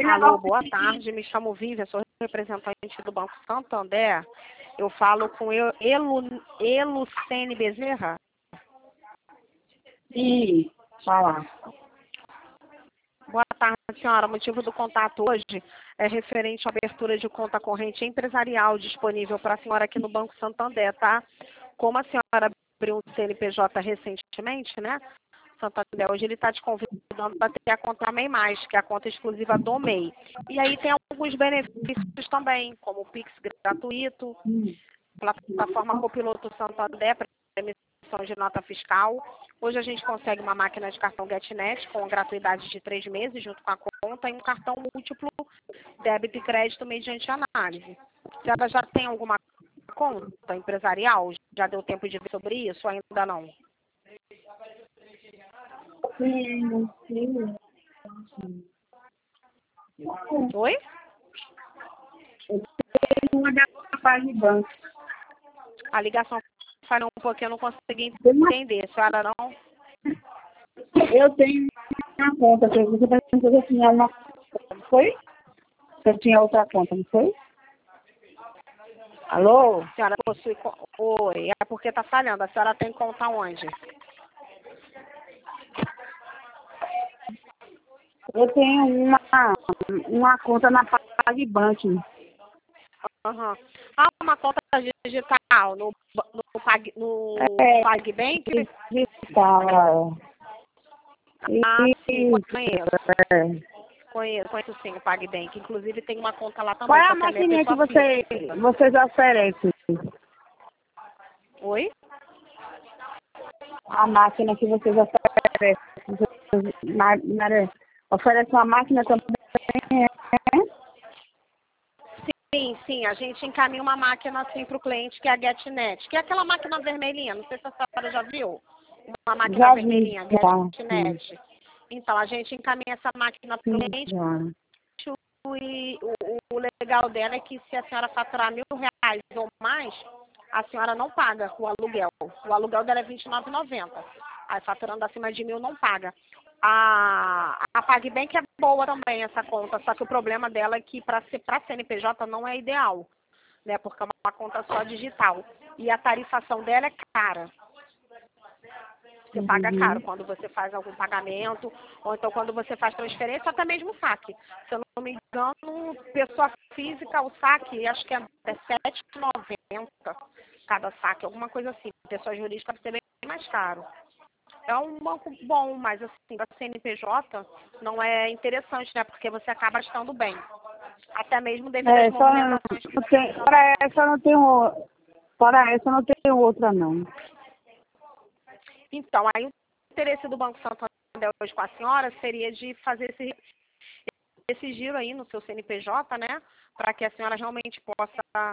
Alô, boa tarde. Me chamo Vivian, sou representante do Banco Santander. Eu falo com Elucene Bezerra. Sim, fala. Boa tarde, senhora. O motivo do contato hoje é referente à abertura de conta corrente empresarial disponível para a senhora aqui no Banco Santander, tá? Como a senhora abriu um CNPJ recentemente, né? Santander, hoje ele está te convidando para ter a conta MEI+, que é a conta exclusiva do MEI. E aí tem alguns benefícios também, como o Pix gratuito, plataforma Copiloto Santander para emissão de nota fiscal. Hoje a gente consegue uma máquina de cartão GetNet com gratuidade de 3 meses junto com a conta e um cartão múltiplo débito e crédito mediante análise. A senhora já tem alguma conta empresarial? Já deu tempo de ver sobre isso ou ainda não? Sim. Oi? Eu tenho uma da de banco. A ligação falhou um pouquinho, eu não consegui entender. A senhora não? Eu tenho uma conta, você perguntou se eu tinha uma conta, não foi? Se eu tinha outra conta, não foi? Alô? A senhora possui... Oi, é porque está falhando. A senhora tem conta onde? Eu tenho uma conta na PagBank. Uhum. Ah, uma conta digital no PagBank? Digital. Ah, sim, conheço. É. Conheço sim o PagBank. Inclusive tem uma conta lá também. Qual é a maquininha que vocês oferecem? Oi? A máquina que vocês oferecem. Oferece uma máquina também, Sim, a gente encaminha uma máquina assim para o cliente, que é a GetNet, que é aquela máquina vermelhinha, não sei se a senhora já viu, uma máquina já vermelhinha, vi, GetNet. Então, a gente encaminha essa máquina para o cliente e o legal dela é que se a senhora faturar R$1.000 ou mais, a senhora não paga o aluguel. O aluguel dela é R$29,90. Aí, faturando acima de 1.000, não paga. A PagBank é boa também, essa conta, só que o problema dela é que para CNPJ não é ideal, né? Porque é uma conta só digital. E a tarifação dela é cara. Você paga caro quando você faz algum pagamento, ou então quando você faz transferência, até mesmo saque. Se eu não me engano, pessoa física, o saque, acho que é R$7,90 cada saque, alguma coisa assim. Pessoa jurídica vai ser bem mais caro. É um banco bom, mas assim, para CNPJ não é interessante, né? Porque você acaba estando bem. Até mesmo devido às movimentações que você... Para essa eu não tenho outra, não. Então, aí o interesse do Banco Santander hoje com a senhora seria de fazer esse giro aí no seu CNPJ, né? Para que a senhora realmente possa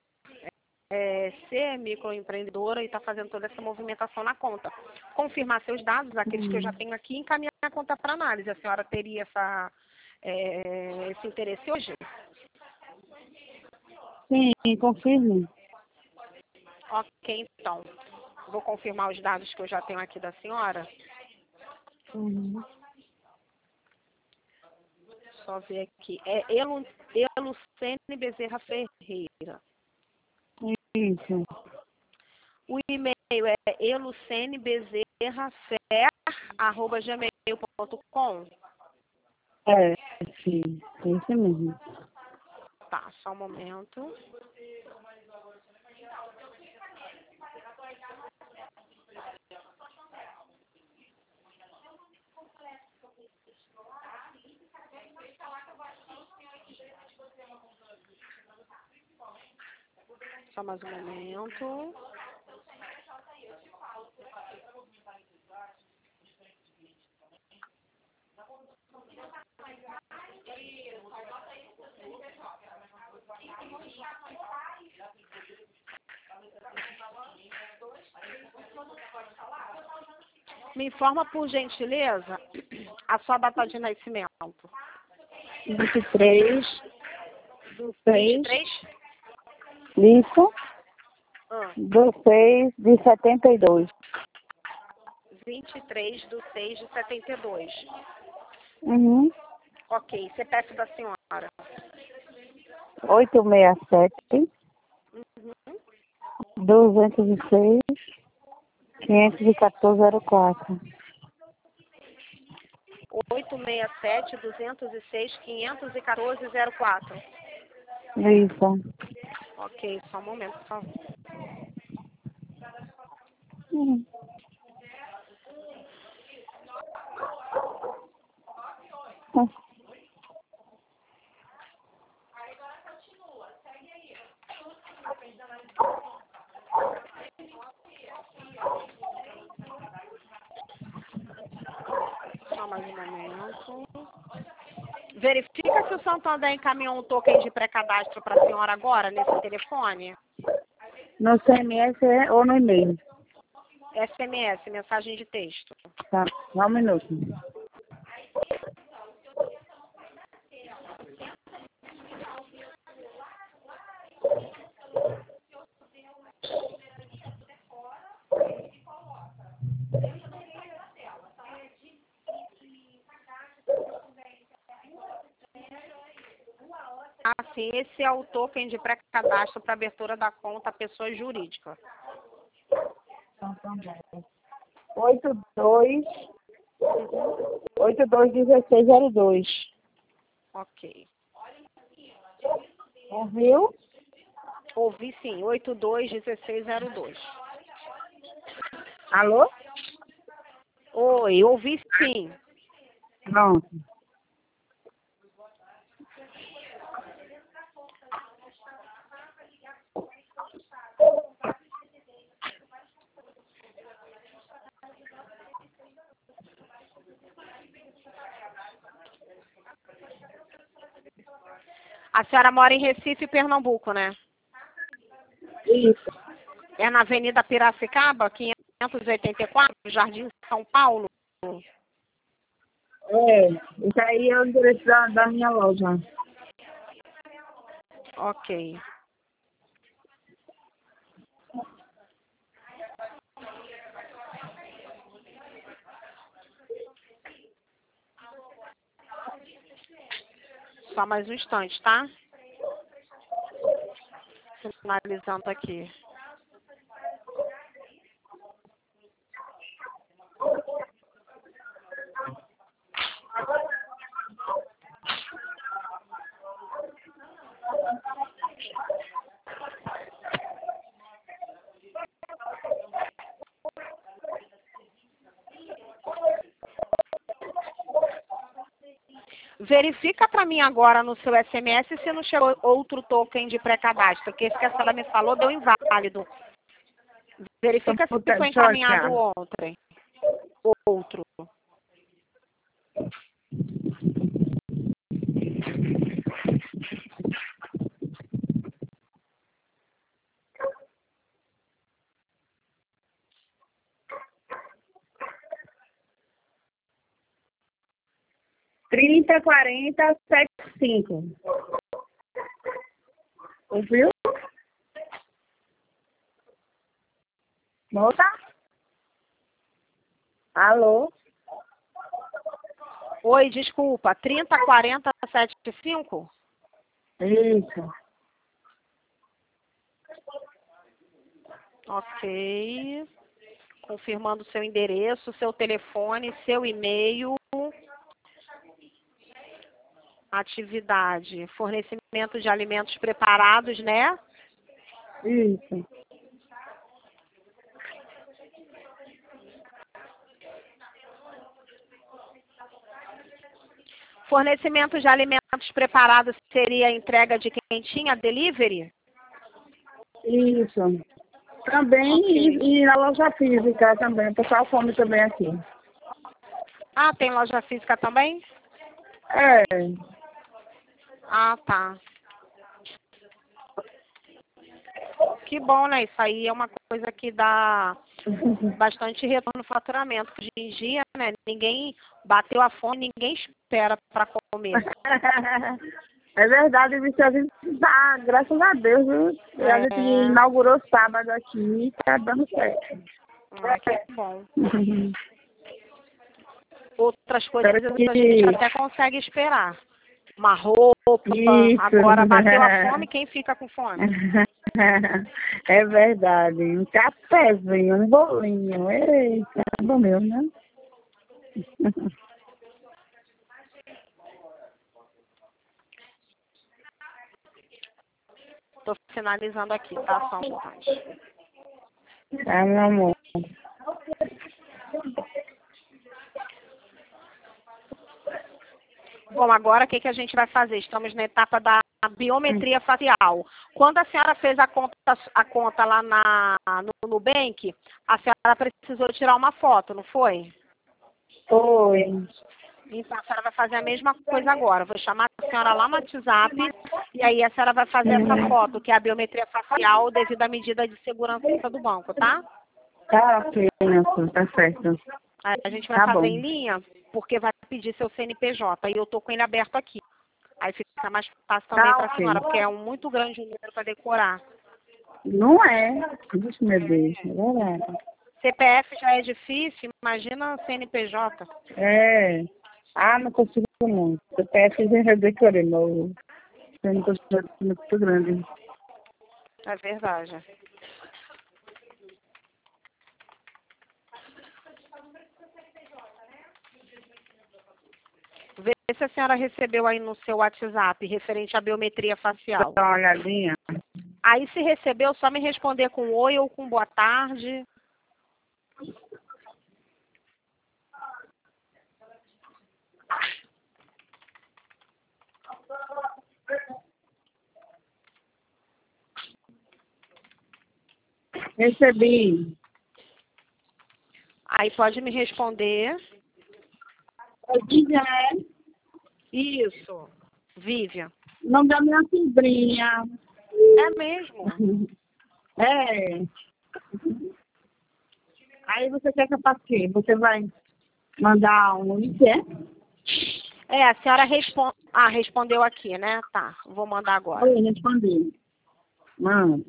ser microempreendedora e estar fazendo toda essa movimentação na conta. Confirmar seus dados, aqueles que eu já tenho aqui, e encaminhar a conta para análise. A senhora teria esse interesse hoje? Sim, confirme. Ok, então. Vou confirmar os dados que eu já tenho aqui da senhora. Só ver aqui. É Elucene Bezerra Ferreira. Isso. O e-mail é elucenebezerrafer@gmail.com. É, sim. É isso mesmo. Tá, só um momento. Só mais um momento. Me informa, por gentileza, a sua data de nascimento. 23 do 6. 23? Isso. Do 6 de 72. 23 de 6 de 72. Uhum. Ok, CPF da senhora. 867 206 51404. 867-206-514-04. Isso. Ok, só um momento, por favor. Hum. Só mais um momento. Verifica se o Santander encaminhou um token de pré-cadastro para a senhora agora, nesse telefone. No CMS ou no e-mail? SMS, mensagem de texto. Tá, só um minuto. Ah, sim, esse é o token de pré-cadastro para abertura da conta pessoa jurídica. 821602. Ok. Ouviu? Ouvi sim, 821602. Alô? Oi, ouvi sim. Pronto. A senhora mora em Recife, Pernambuco, né? Isso. É na Avenida Piracicaba, 584, Jardim São Paulo. É, isso aí é o endereço da minha loja. Ok. Só mais um instante, tá? Finalizando aqui. Verifica para mim agora no seu SMS se não chegou outro token de pré-cadastro, porque esse que a senhora me falou deu inválido. Verifica se foi encaminhado ontem. Outro. Trinta 40 75. Ouviu? Nota? Alô? Oi, desculpa. 304075? Isso. Ok. Confirmando seu endereço, seu telefone, seu e-mail. Atividade. Fornecimento de alimentos preparados, né? Isso. Fornecimento de alimentos preparados seria a entrega de quentinha, delivery? Isso. Também Ok. e na loja física também. O pessoal come também aqui. Ah, tem loja física também? É. Ah, tá. Que bom, né? Isso aí é uma coisa que dá bastante retorno no faturamento. Hoje em dia, né? Ninguém bateu a fome, ninguém espera para comer. É verdade, Vicente. Ah, graças a Deus, viu? E a gente É. inaugurou sábado aqui e tá dando certo. Ah, que bom. Outras Espero coisas que a gente até consegue esperar. uma roupa. Isso. Agora bateu a fome, quem fica com fome? É verdade. Um cafezinho, um bolinho. Eita, é bom mesmo, né? Tô finalizando aqui, tá? Só um instante. Tá, meu amor. Bom, agora o que a gente vai fazer? Estamos na etapa da biometria facial. Quando a senhora fez a conta lá no Nubank, a senhora precisou tirar uma foto, não foi? Foi. Então a senhora vai fazer a mesma coisa agora. Vou chamar a senhora lá no WhatsApp e aí a senhora vai fazer essa foto, que é a biometria facial devido à medida de segurança do banco, tá? Tá, ok, meu filho, tá certo. Aí a gente vai Tá fazer bom. em linha, porque vai pedir seu CNPJ. E eu tô com ele aberto aqui. Aí fica mais fácil também Tá, para a ok. senhora, porque é um muito grande número para decorar. Não é. Vixe, meu Deus, é verdade. CPF já é difícil, imagina CNPJ. É. Ah, não consigo não. CPF já decorei, meu. Eu não consigo muito grande. É verdade. Vê se a senhora recebeu aí no seu WhatsApp, referente à biometria facial. Dá uma olhadinha. Aí, se recebeu, só me responder com oi ou com boa tarde. Recebi. Aí pode me responder. Vivian, Isso, Vivian. nome da minha sobrinha. É mesmo? É. Aí você quer que eu faça o quê? Você vai mandar um link, é? É, a senhora respondeu aqui, né? Tá, vou mandar agora. Oi, respondi. Mano.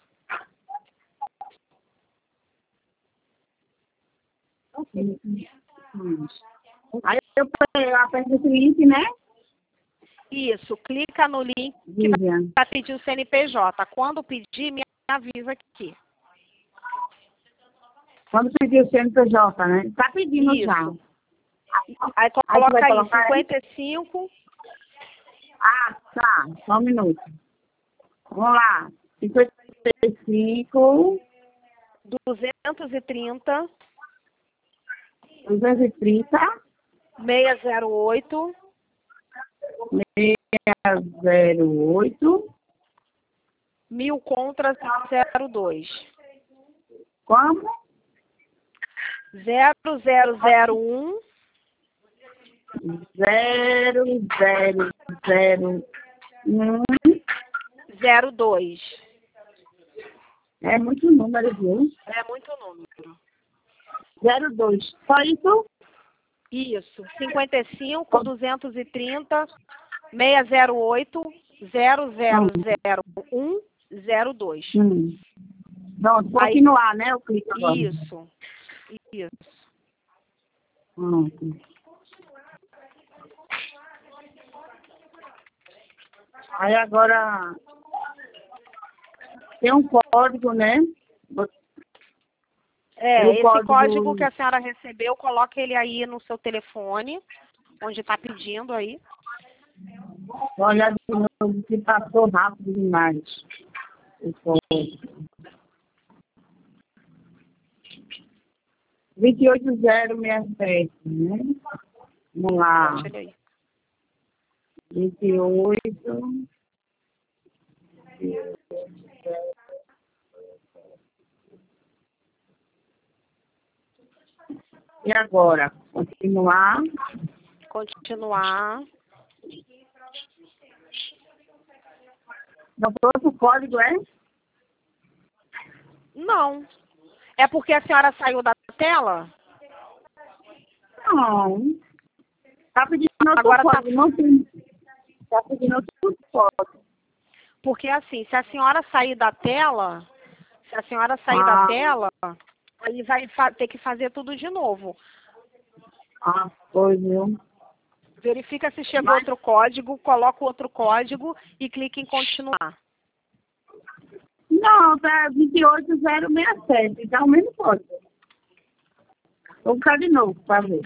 Aí eu aperto esse link, né? Isso, clica no link que Vivian. vai pedir o CNPJ. Quando pedir, me avisa aqui. Quando pedir o CNPJ, né? Tá pedindo Isso. já. Aí tu coloca vai aí, colocar 55, Ah, tá. Só um minuto. Vamos lá. 55, 230, 230, 608, 608. 1000 contra 02. Como? 0001 0001. 02. É muito número, viu? É muito número. 02. Só isso? Isso. 55, 230, 608, 0001, 02. Pronto, vou Aí, aqui no ar, né? Eu clico agora. isso. Isso. Pronto. Aí agora tem um código, né? É, O esse código que a senhora recebeu, coloque ele aí no seu telefone, onde está pedindo aí. Olha de novo que passou rápido demais. O código. 28067, né? Vamos lá. Deixa ele aí. 28. E agora? Continuar. Continuar. Não trouxe o código, é? Não. É porque a senhora saiu da tela? Não. Tá pedindo outro Agora código. Não tem. Tá pedindo outro código. Porque assim, se a senhora sair da tela, aí vai ter que fazer tudo de novo. Foi, viu? Verifica se chegou outro código, coloca o outro código e clique em continuar. Não, tá 28067, então o mesmo código. Vou botar de novo para ver.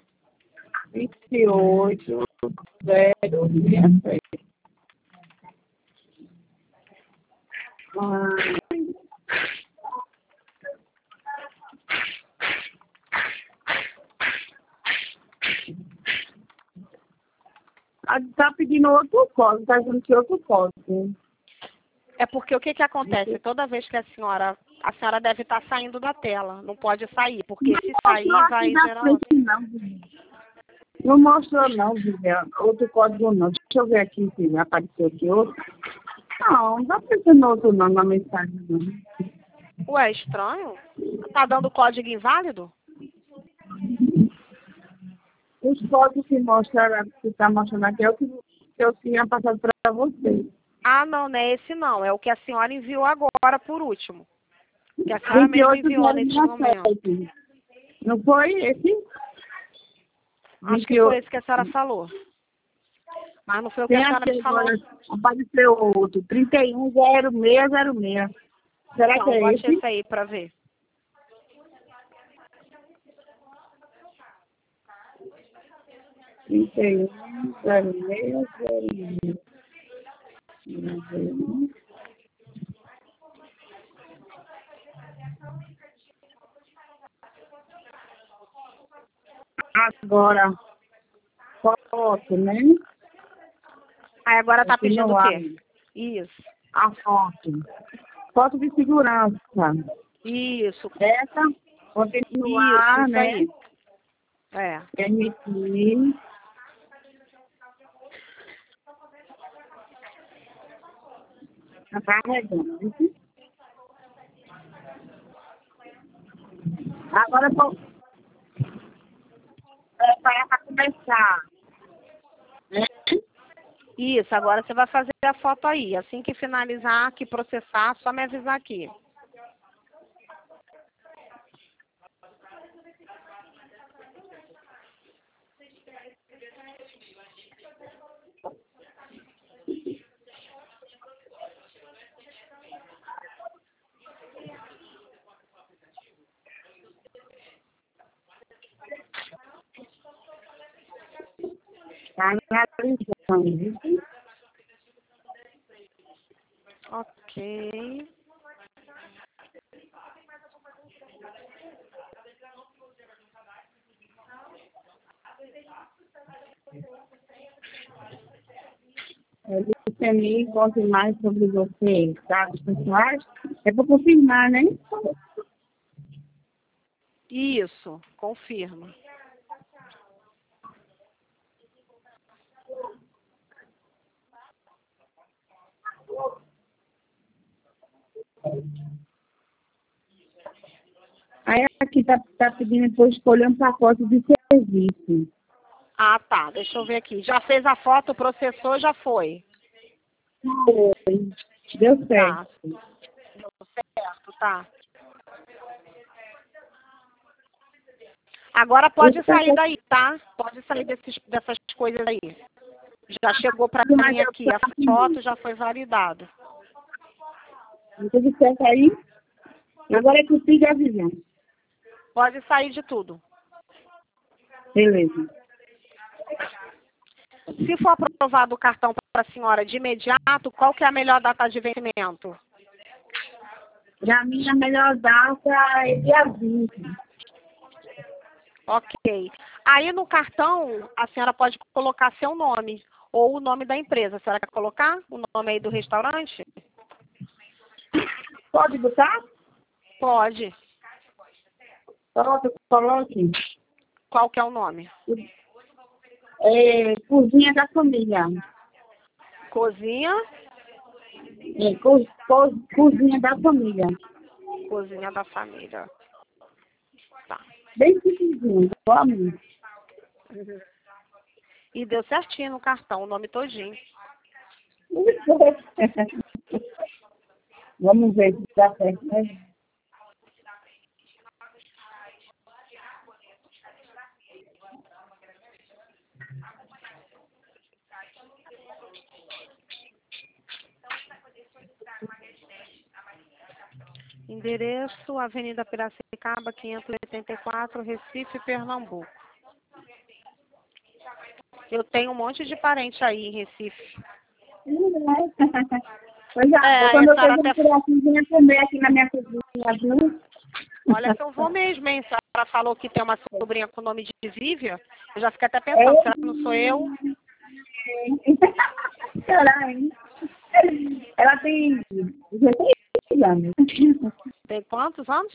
28067. Tá pedindo outro código, tá dizendo que outro código. É porque o que que acontece? Toda vez que a senhora deve estar saindo da tela. Não pode sair, porque se sair vai gerar outro. Não mostrou não, Viviane. Outro código não. Deixa eu ver aqui se apareceu aqui outro. Não tá aparecendo outro não na mensagem não. Ué, estranho. Tá dando código inválido? Os códigos que mostraram, que está mostrando aqui é o que eu tinha passado para você. Ah, não é esse não. É o que a senhora enviou agora, por último. Que a senhora mesmo enviou nesse momento. Não foi esse? Acho que foi esse que a senhora falou. Mas não foi o que a senhora me falou. Apareceu outro, 310606. Será então, que é baixa esse? esse aí para ver. Agora, foto, né? Aí agora tá pedindo o quê? Isso. A foto. Foto de segurança. Isso. Essa, continuar, isso né? aí. É. Permitir. Tá carregando. Agora eu vou preparar para começar. Né? Isso, agora você vai fazer a foto aí. Assim que finalizar, que processar, só me avisar aqui. Tá analisando. Ok. Luciane, conte mais sobre você, dados pessoais. É para confirmar, né? Isso, confirma. Aí aqui tá pedindo para eu escolher um pacote de serviço. Ah, tá. Deixa eu ver aqui. Já fez a foto, processou, já foi. Foi. Deu certo. Tá. Deu certo, tá. Agora pode sair daí, tá? Pode sair dessas coisas aí. Já chegou para mim aqui. A foto já foi validada. Tudo certo aí? Agora é que eu sigo a visão. Pode sair de tudo. Beleza. Se for aprovado o cartão para a senhora de imediato, qual que é a melhor data de vencimento? Para mim, a melhor data é dia 20. Ok. Aí no cartão, a senhora pode colocar seu nome ou o nome da empresa. A senhora quer colocar o nome aí do restaurante? Pode botar? Pode. Coloque. Qual que é o nome? Cozinha da família. Cozinha? Cozinha da família. Cozinha da família. Tá. Bem simplesinho, igual a mim. E deu certinho no cartão, o nome todinho. Vamos ver se dá certo, né? Endereço, Avenida Piracicaba, 584, Recife, Pernambuco. Eu tenho um monte de parente aí em Recife. Pois é, quando eu tenho por aqui, venha comer aqui na minha cozinha, viu? Olha que eu vou mesmo, hein? A senhora falou que tem uma sobrinha com o nome de Vívia. Eu já fiquei até pensando, será que não sou eu? Será, hein? Ela tem 16 anos. Tem quantos anos?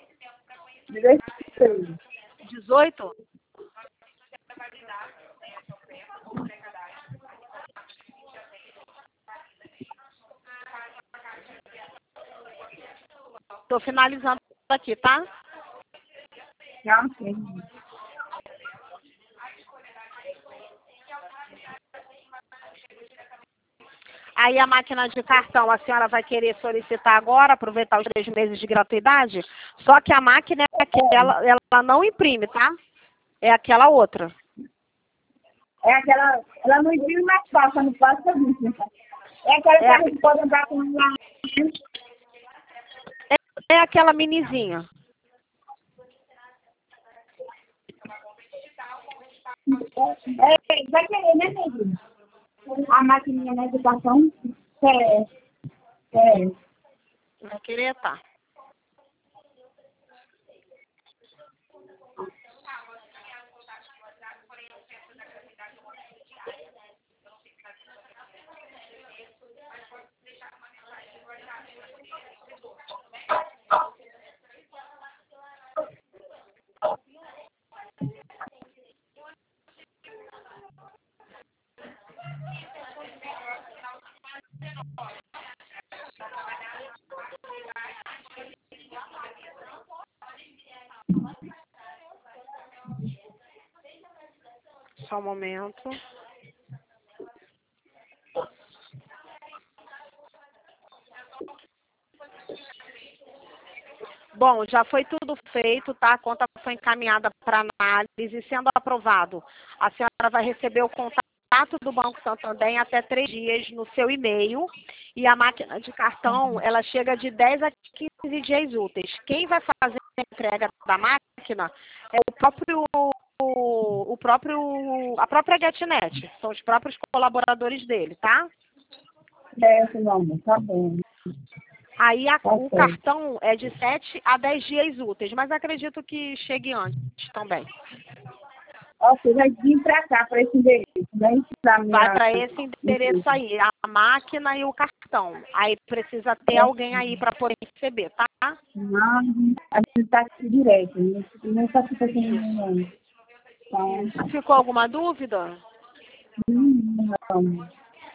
16. 18? Tô finalizando aqui, tá? Já sei. Aí a máquina de cartão, a senhora vai querer solicitar agora, aproveitar os 3 meses de gratuidade? Só que a máquina é aquela, ela não imprime, tá? É aquela outra. É aquela, ela não imprime mais fácil, não passa isso. É aquela que a gente pode andar com ela. É aquela minizinha. Vai querer, né, Pedro? A maquininha, né, de cartão? É. Vai querer, tá? Só um momento. Bom, já foi tudo feito, tá? A conta foi encaminhada para análise. Sendo aprovado, a senhora vai receber o contato do Banco Santander em até 3 dias no seu e-mail. E a máquina de cartão, ela chega de 10 a 15 dias úteis. Quem vai fazer a entrega da máquina é a própria GetNet. São os próprios colaboradores dele, tá? Não, tá bom. Aí o cartão é de 7 a 10 dias úteis, mas acredito que chegue antes também. Você vai vir para cá, para esse endereço, né? Vai para esse endereço aí, a máquina e o cartão. Aí precisa ter alguém aí para poder receber, tá? Não, a gente está aqui direto, não está aqui fazendo ninguém. Então, ficou alguma dúvida? não.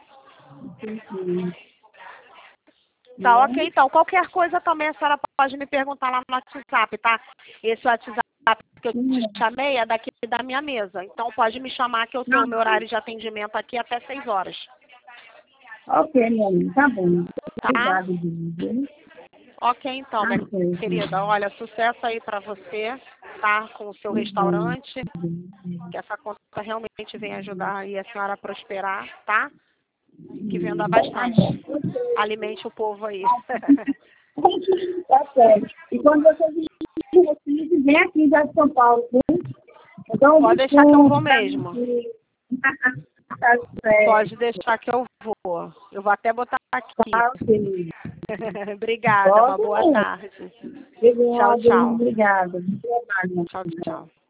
Tá, ok, então. Qualquer coisa também a senhora pode me perguntar lá no WhatsApp, tá? Esse WhatsApp que eu te chamei é daqui da minha mesa. Então pode me chamar que eu tenho o meu horário de atendimento aqui até 6 horas. Ok, meu amigo, tá bom. Tá? Obrigado, Vivi. Ok, então, minha querida. Olha, sucesso aí pra você, tá? Com o seu restaurante. Que essa conta realmente venha ajudar aí a senhora a prosperar, tá? Que venda bastante. Alimente o povo aí. Tá certo. E quando você vir Recife, vem aqui já de São Paulo, viu? Então, pode deixar que eu vou mesmo. Tá certo. Pode deixar que eu vou. Eu vou até botar aqui. Tá, ok. Obrigada, uma boa tarde. Obrigada, Tchau, tchau. Obrigada. Tchau, tchau.